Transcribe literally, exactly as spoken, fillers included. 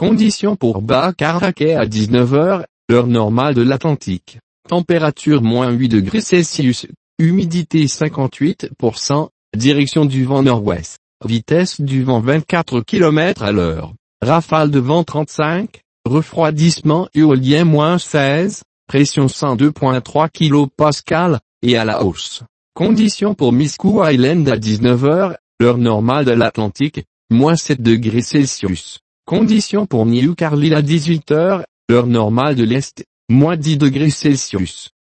Conditions pour Bacaraquet à dix-neuf heures, heure normale de l'Atlantique. Température moins huit degrés Celsius, humidité cinquante-huit pour cent, direction du vent nord-ouest, vitesse du vent vingt-quatre kilomètres à l'heure, rafale de vent trente-cinq, refroidissement éolien moins seize, pression cent deux virgule trois kilopascales, et à la hausse. Conditions pour Miscou Island à dix-neuf heures, heure normale de l'Atlantique, moins sept degrés Celsius. Conditions pour New Carlisle à dix-huit heures, heure normale de l'Est, moins dix degrés Celsius.